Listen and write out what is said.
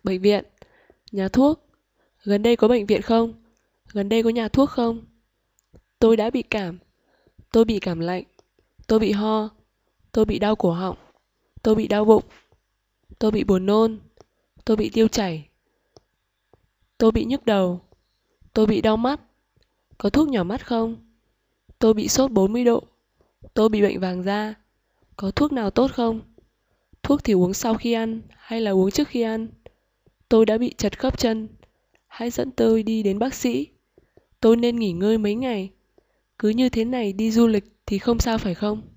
Bệnh viện. Nhà thuốc. Gần đây có bệnh viện không? Gần đây có nhà thuốc không? Tôi đã bị cảm. Tôi bị cảm lạnh. Tôi bị ho. Tôi bị đau cổ họng. Tôi bị đau bụng. Tôi bị buồn nôn. Tôi bị tiêu chảy. Tôi bị nhức đầu. Tôi bị đau mắt. Có thuốc nhỏ mắt không? Tôi bị sốt 40 độ. Tôi bị bệnh vàng da. Có thuốc nào tốt không? Thuốc thì uống sau khi ăn hay là uống trước khi ăn? Tôi đã bị chật khớp chân. Hãy dẫn tôi đi đến bác sĩ. Tôi nên nghỉ ngơi mấy ngày. Cứ như thế này đi du lịch thì không sao phải không?